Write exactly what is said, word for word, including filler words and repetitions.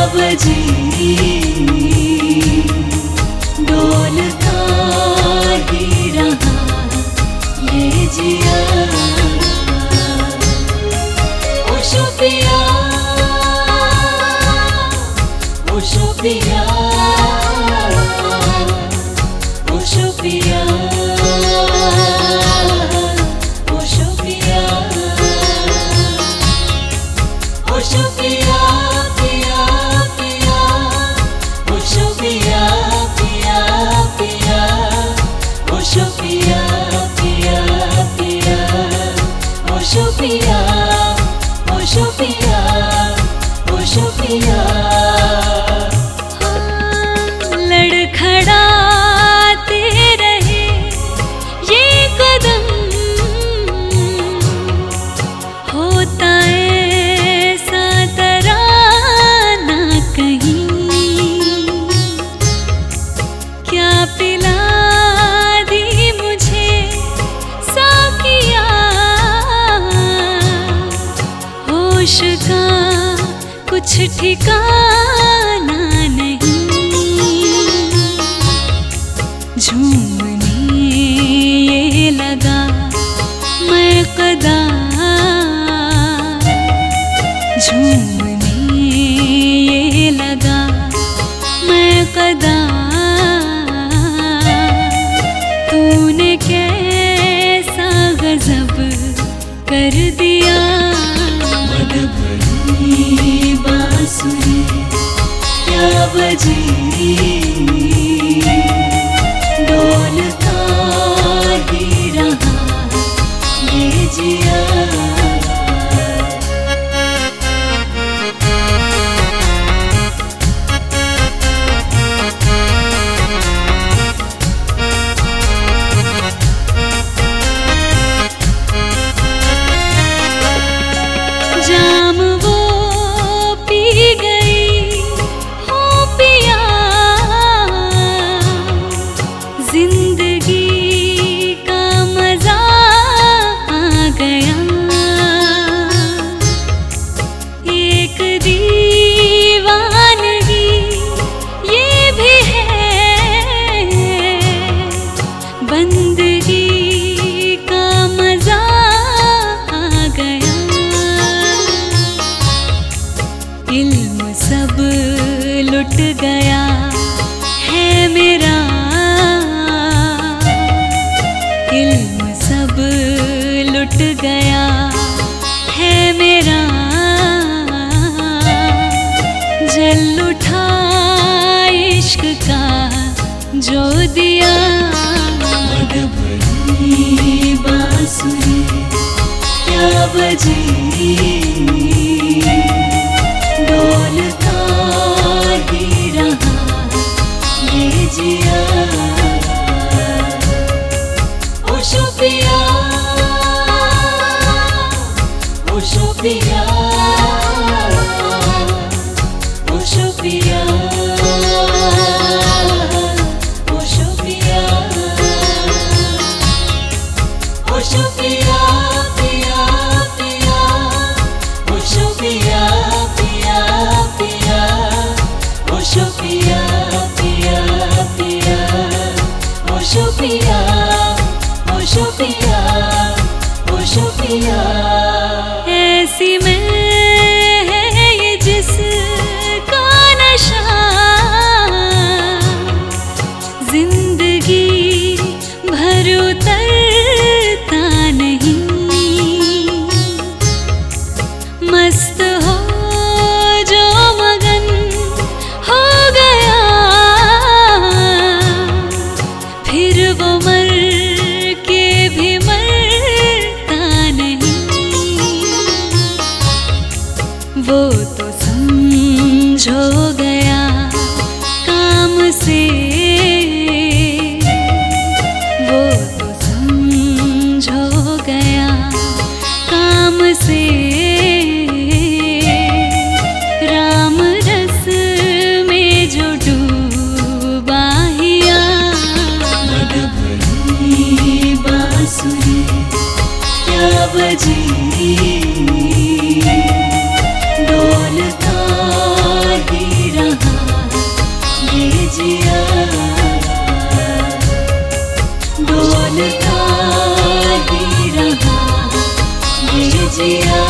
बजी डोलता ही रहा ये जिया। ओ शुपिया ओ शुपिया ओ शुपिया ओ शुपिया ओ शुपिया पिया पिया ओ शुपिया पिया पिया ओ शुपिया पिया पिया ओ शुपिया ओ शुपिया ओ शुपिया। लड़खड़ाते रहे ये कदम, होता ऐसा तराना कहीं। क्या पिला दी मुझे साकिया, होश का कुछ ठिकाना नहीं। झूमने ये लगा मैं कदा, झूमने ये लगा मैं कदा। तूने कैसा गजब कर दिया। मद भरी बांसुरी क्या बजी डोलता ही रहा ये जिया। जाम वो पी गई हो पिया, जिंदगी का मजा आ गया। एक दीवानगी ये भी है, बंदगी का मजा आ गया। इल्म सब लुट गया है मेरा, इल्म सब लुट गया है मेरा। जल उठा इश्क का जो दिया। मद भरी बांसुरी क्या बजी डोलता ही रहा ये जिया। ओ शुपिया ओ शुपिया ओ शुपिया ओ शुपिया ओ शुपिया पिया पिया ओ शुपिया पिया पिया ओ शुपिया पिया पिया ओ शुपिया ओ शुपिया ओ शुपिया। ऐसी मैं है ये जिसका नशा, जिंदगी भर उतरता नहीं। मस्त हो जो मगन हो गया, फिर वो मर के भी मरता नहीं। वो तो समझो गया काम से, वो तो समझो गया काम से। राम रस में जो डूबा हिया। मद भरी बांसुरी क्या बजी डोलता ही चलता ही रहा ये जिया